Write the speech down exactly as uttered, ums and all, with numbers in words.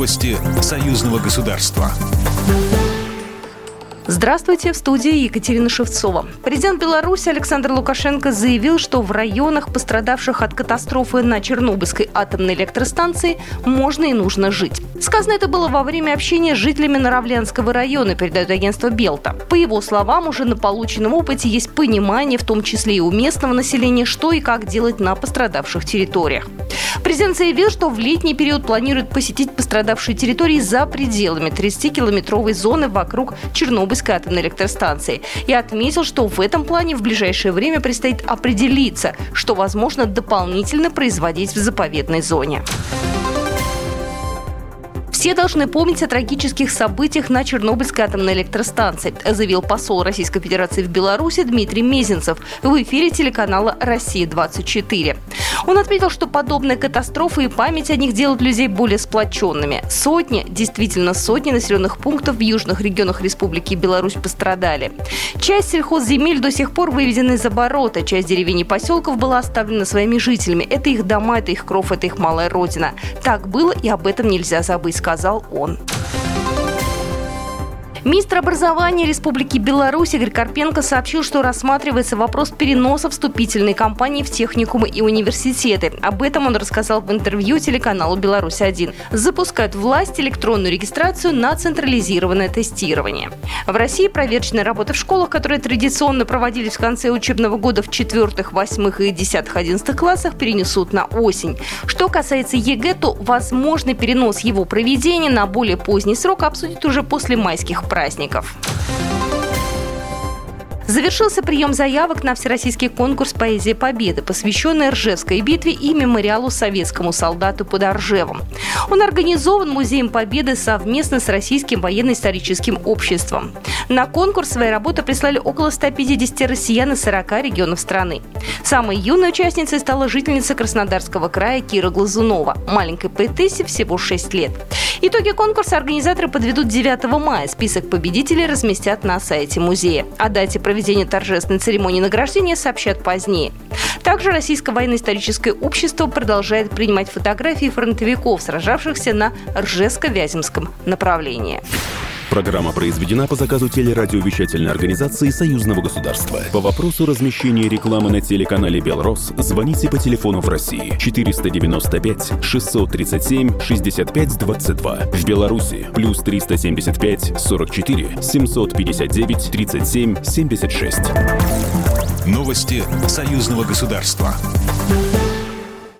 Новости союзного государства. Здравствуйте, в студии Екатерина Шевцова. Президент Беларуси Александр Лукашенко заявил, что в районах, пострадавших от катастрофы на Чернобыльской атомной электростанции, можно и нужно жить. Сказано это было во время общения с жителями Наравлянского района, передает агентство Белта. По его словам, уже на полученном опыте есть понимание, в том числе и у местного населения, что и как делать на пострадавших территориях. Президент заявил, что в летний период планирует посетить пострадавшие территории за пределами тридцатикилометровой зоны вокруг Чернобыльской атомной электростанции. И отметил, что в этом плане в ближайшее время предстоит определиться, что возможно дополнительно производить в заповедной зоне. Все должны помнить о трагических событиях на Чернобыльской атомной электростанции, заявил посол Российской Федерации в Беларуси Дмитрий Мезенцев в эфире телеканала «Россия двадцать четыре». Он отметил, что подобные катастрофы и память о них делают людей более сплоченными. Сотни, действительно сотни населенных пунктов в южных регионах Республики Беларусь пострадали. Часть сельхозземель до сих пор выведена из оборота, часть деревень и поселков была оставлена своими жителями. Это их дома, это их кровь, это их малая родина. Так было, и об этом нельзя забыть, сказал он. Министр образования Республики Беларусь Игорь Карпенко сообщил, что рассматривается вопрос переноса вступительной кампании в техникумы и университеты. Об этом он рассказал в интервью телеканалу «Беларусь-один». Запускают власть электронную регистрацию на централизированное тестирование. В России проверочные работы в школах, которые традиционно проводились в конце учебного года в четвертых, восьмых и десятых, одиннадцатых классах, перенесут на осень. Что касается ЕГЭ, то возможный перенос его проведения на более поздний срок обсудят уже после майских праздников. Завершился прием заявок на всероссийский конкурс «Поэзия Победы», посвященный Ржевской битве и мемориалу советскому солдату под Ржевом. Он организован Музеем Победы совместно с Российским военно-историческим обществом. На конкурс свои работы прислали около ста пятидесяти россиян из сорока регионов страны. Самой юной участницей стала жительница Краснодарского края Кира Глазунова. Маленькой поэтессе всего шесть лет. Итоги конкурса организаторы подведут девятого мая. Список победителей разместят на сайте музея. О дате проведения торжественной церемонии награждения сообщат позднее. Также Российское военно-историческое общество продолжает принимать фотографии фронтовиков, сражавшихся на Ржевско-Вяземском направлении. Программа произведена по заказу телерадиовещательной организации Союзного государства. По вопросу размещения рекламы на телеканале «Белрос» звоните по телефону в России четыреста девяносто пять шестьсот тридцать семь шестьдесят пять двадцать два. В Беларуси плюс триста семьдесят пять сорок четыре семьсот пятьдесят девять тридцать семь семьдесят шесть. Новости союзного государства.